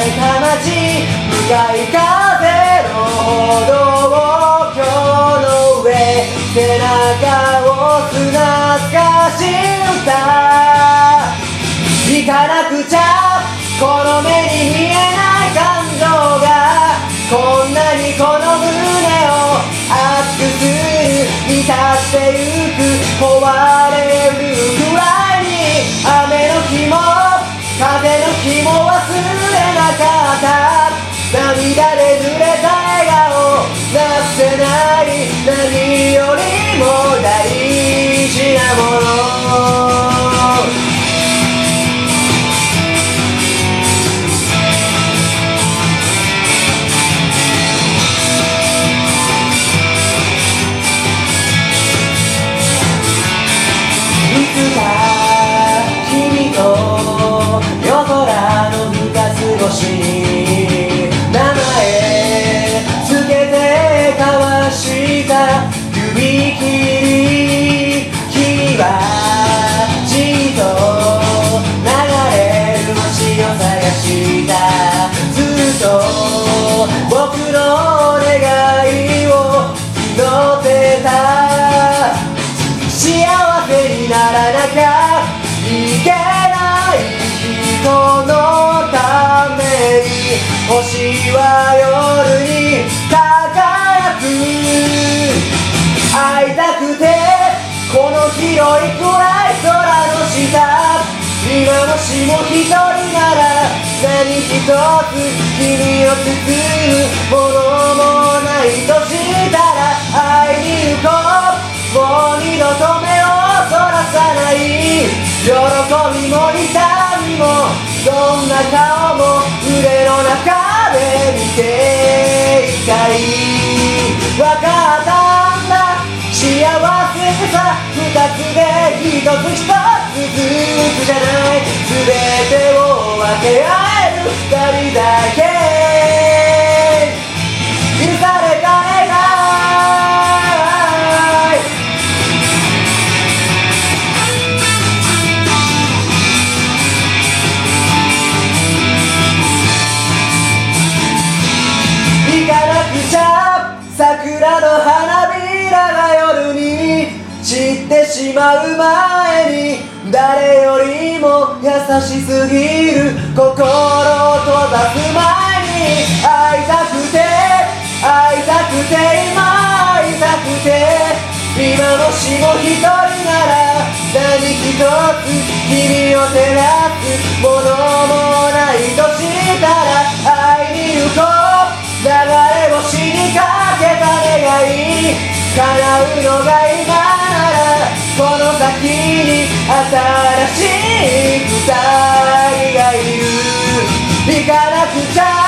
れた街、向かい風の歩道橋の上、背中を砂かし歌、行かなくちゃこの目に見えない感情が、こんなにこの胸を熱くする、満たしてゆく、壊れるくらいに、雨の日も風の日も忘れなかった、涙で濡れた笑顔なくせない、何よりも大事なもの。いつか君と夜空の二つ星に名前つけて交わした指切り、君はじっと流れる星を探した、ずっと僕の願いを祈ってた、幸せにならなきゃいけない人のために、星は夜に輝く、会いたくてこの広い暗い空の下、今もしも一人なら何一つ君を包むものもないとしたら、会いに行こう、もう二度と目をそらさない、喜びも痛みもどんな顔も腕の中で見ていたい、わかったんだ幸せさ二つで一つ一つずつじゃない、全てを分け合える二人だけ、許された笑顔。行かなくちゃ桜の花びらが夜に散ってしまう前に、誰よりも優しすぎる心を閉ざす前に、会いたくて会いたくて今会いたくて、今もしも一人なら何一つ君を照らすものもないとしたら、会いに行こう、流れ星にかけた願い、叶うのが今ならこの先に新しい二人がいる、行かなくちゃ